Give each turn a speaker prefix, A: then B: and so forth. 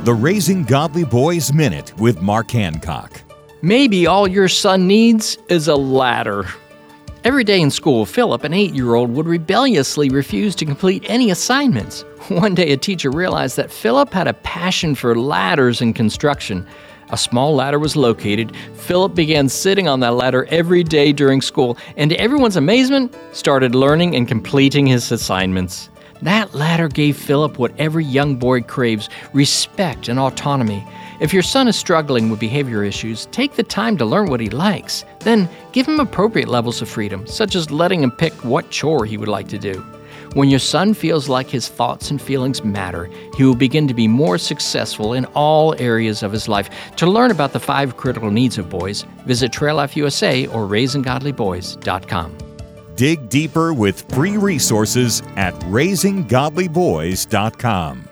A: The Raising Godly Boys Minute with Mark Hancock.
B: Maybe all your son needs is a ladder. Every day in school, Philip, an 8-year-old, would rebelliously refuse to complete any assignments. One day, a teacher realized that Philip had a passion for ladders and construction. A small ladder was located. Philip began sitting on that ladder every day during school, and to everyone's amazement, started learning and completing his assignments. That ladder gave Philip what every young boy craves: respect and autonomy. If your son is struggling with behavior issues, take the time to learn what he likes. Then give him appropriate levels of freedom, such as letting him pick what chore he would like to do. When your son feels like his thoughts and feelings matter, he will begin to be more successful in all areas of his life. To learn about the 5 critical needs of boys, visit Trail Life USA or RaisingGodlyBoys.com.
A: Dig deeper with free resources at RaisingGodlyBoys.com.